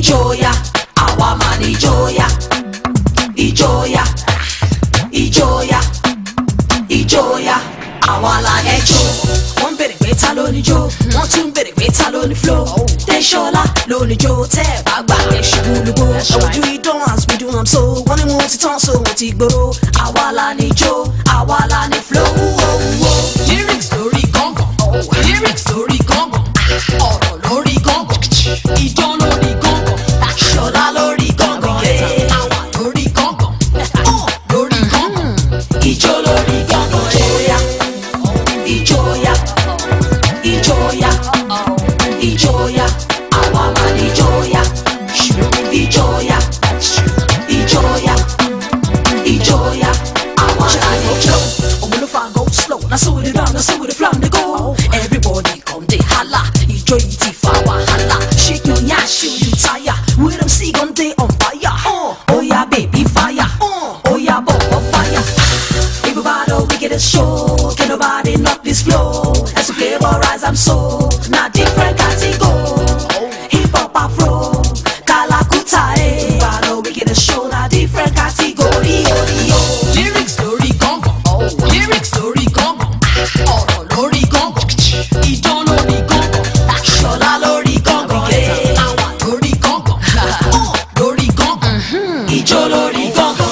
ìjọyà, àwa máa ní ìjọyà, ìjọyà, ìjọyà, ìjọyà, àwa la ẹjọ́. Wọ́n ń bèrè pé ta ló ní jó, wọ́n tún ń bèrè pé ta ló ní flow. Tẹ́ṣọ́lá ló ní jó, tẹ́ ẹ̀ bá gbà ẹ̀ ṣubú lùgbò. Ojú idán as we do am so, wọ́n ní wọ́n ti tán so wọ́n ti gbòòrò. Àwa la ní jó, àwa la ní flow. Lyrics lórí gángan, lyrics lórí gángan, ọ̀rọ̀ lórí gángan, idán lórí gángan, Ṣọlá lórí gángan, àwa lórí gángan, lórí gángan, ìjó lórí gángan. Ìjọyà, ìjọyà, ìjọyà, àwa máa ní ìjọyà, ìjọyà, ìjọyà, ìjọyà, àwa la ní ìjọ. Òmùlùfà go slow, na so we run, na so we flam dey go. Everybody come dey holla, ìjọ yìí ti fa wàhálà. Shake your yash, you tire, with them see gun dey on fire. Oh yeah baby fire, oh yeah bubble fire. Everybody we get a show, can nobody knock this flow. As we flavorize, I'm so not different category. Hip hop afro, Kalakuta, everybody we get a show, not different category. Lyrics lórí gángan, lyrics lórí gángan, ọ̀rọ̀ lórí gángan, idán lórí gángan, Ṣọlá lórí gángan, àwa lórí gángan, lórí gángan, ìjó lórí gángan.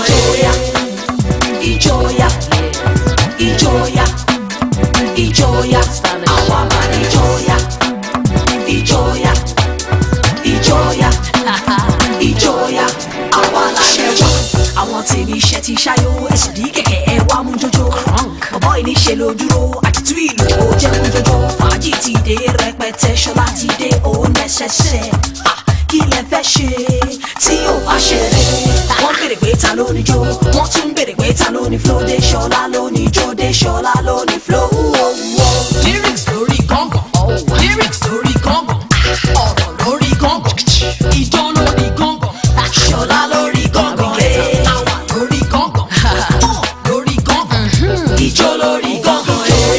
Ìjọyà, ìjọyà, ìjọyà, àwa máa ní ìjọyà, ìjọyà, ìjọyà, ìjọyà, àwa la ṣẹjọ. Àwọn tèmi iṣẹ́ ti ṣáyó, ẹ̀sùn ní kẹ̀kẹ́ ẹ wá mú jọjọ. Bọ̀bọ́ ìníṣẹ́ ló dúró, àtìtú ìlú ó jẹ́ mú jọjọ. Fàájì ti dé rẹpẹtẹ, Ṣọlá ti dé òun lẹ́sẹsẹ. Kí lẹ fẹ́ ṣe tí ò bá ṣeré? Wọ́n bèrè pé ta ló ní jó, wọ́n tún bèrè pé ta ló ní flow. Dé Ṣọlá ló ní jó, dé Ṣọlá ló ní flow. Lyrics lórí gángan, lyrics lórí gángan, ọ̀rọ̀ lórí gángan, idán lórí gángan, Ṣọlá lórí gángan, àwa lórí gángan, lórí gángan, ìjó lórí gángan.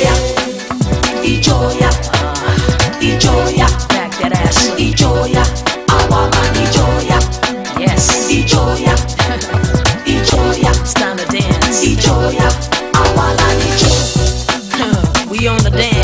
Ìjọyà, ìjọyà, ìjọyà, àwa máa ní ìjọyà, ìjọyà, ìjọyà, It's time to dance. ìjọyà, àwa la ní ìjọ. We on the dance.